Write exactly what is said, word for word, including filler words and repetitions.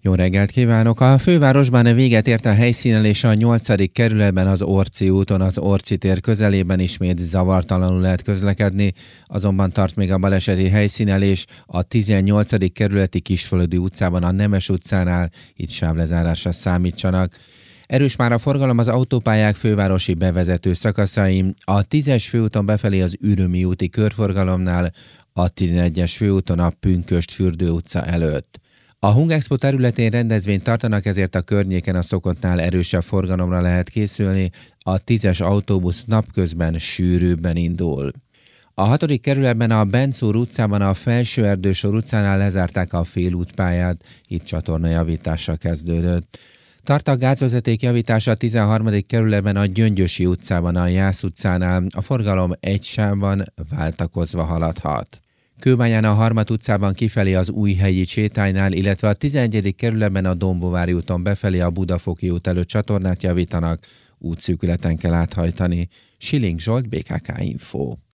Jó reggelt kívánok! A fővárosban véget ért a helyszínelés a nyolcadik kerületben az Orci úton, az Orci tér közelében ismét zavartalanul lehet közlekedni, azonban tart még a baleseti helyszínelés a tizennyolcadik kerületi Kisföldi utcában, a Nemes utcánál, itt sávlezárásra számítsanak. Erős már a forgalom az autópályák fővárosi bevezető szakaszain, a tízes főúton befelé az Ürömi úti körforgalomnál, a tizenegyes főúton a Pünkösd-Fürdő utca előtt. A Hungexpo területén rendezvényt tartanak, ezért a környéken a szokottnál erősebb forgalomra lehet készülni, a tízes autóbusz napközben sűrűbben indul. A hatodik kerületben a Bencúr utcában a Felsőerdősor utcánál lezárták a félútpályát, itt csatornajavítással kezdődött. Tart a gázvezeték javítása a tizenharmadik kerületben a Gyöngyösi utcában, a Jász utcánál, a forgalom egy sávban váltakozva haladhat. Kőbányán a Harmat utcában kifelé az Újhegyi sétánynál, illetve a tizenegyedik kerületben a Dombovári úton befelé a Budafoki út előtt csatornát javítanak, útszűkületen kell áthajtani. Siling Zsolt, bé ká ká Info.